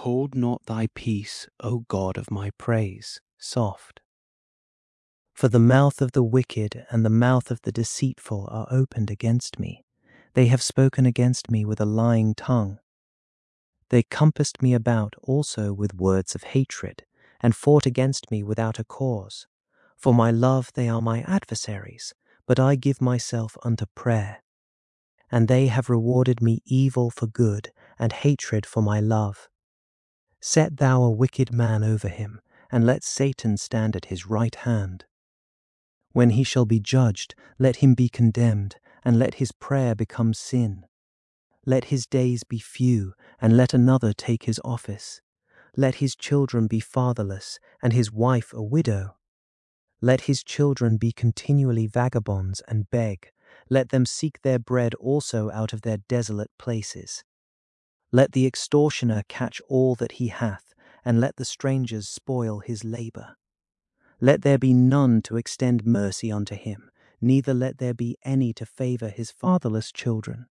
Hold not thy peace, O God of my praise. Soft. For the mouth of the wicked and the mouth of the deceitful are opened against me. They have spoken against me with a lying tongue. They compassed me about also with words of hatred, and fought against me without a cause. For my love they are my adversaries, but I give myself unto prayer. And they have rewarded me evil for good, and hatred for my love. Set thou a wicked man over him, and let Satan stand at his right hand. When he shall be judged, let him be condemned, and let his prayer become sin. Let his days be few, and let another take his office. Let his children be fatherless, and his wife a widow. Let his children be continually vagabonds and beg. Let them seek their bread also out of their desolate places. Let the extortioner catch all that he hath, and let the strangers spoil his labour. Let there be none to extend mercy unto him, neither let there be any to favour his fatherless children.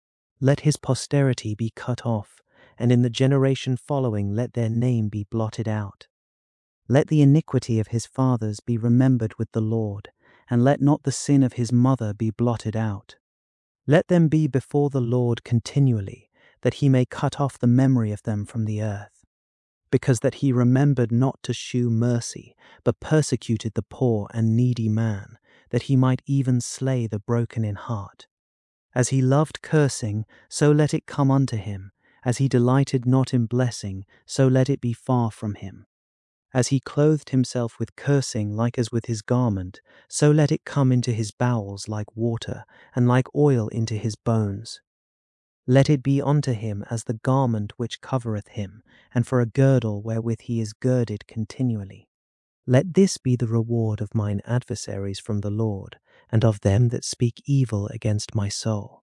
Let his posterity be cut off, and in the generation following let their name be blotted out. Let the iniquity of his fathers be remembered with the Lord, and let not the sin of his mother be blotted out. Let them be before the Lord continually, that he may cut off the memory of them from the earth. Because that he remembered not to shew mercy, but persecuted the poor and needy man, that he might even slay the broken in heart. As he loved cursing, so let it come unto him. As he delighted not in blessing, so let it be far from him. As he clothed himself with cursing like as with his garment, so let it come into his bowels like water, and like oil into his bones. Let it be unto him as the garment which covereth him, and for a girdle wherewith he is girded continually. Let this be the reward of mine adversaries from the Lord, and of them that speak evil against my soul.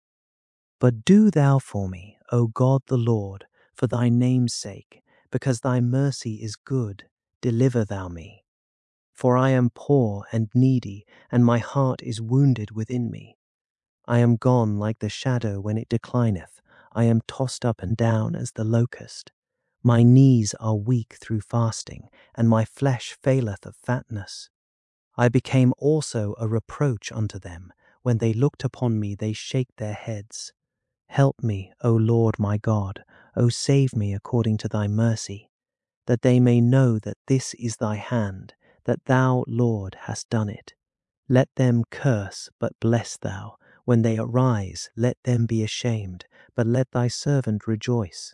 But do thou for me, O God the Lord, for thy name's sake, because thy mercy is good, deliver thou me. For I am poor and needy, and my heart is wounded within me. I am gone like the shadow when it declineth. I am tossed up and down as the locust. My knees are weak through fasting, and my flesh faileth of fatness. I became also a reproach unto them. When they looked upon me, they shake their heads. Help me, O Lord my God, O save me according to thy mercy, that they may know that this is thy hand, that thou, Lord, hast done it. Let them curse, but bless thou. When they arise, let them be ashamed, but let thy servant rejoice.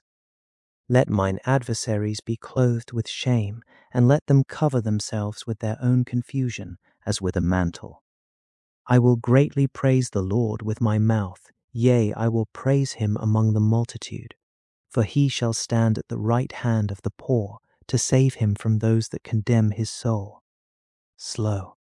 Let mine adversaries be clothed with shame, and let them cover themselves with their own confusion, as with a mantle. I will greatly praise the Lord with my mouth, yea, I will praise him among the multitude. For he shall stand at the right hand of the poor, to save him from those that condemn his soul. Slow.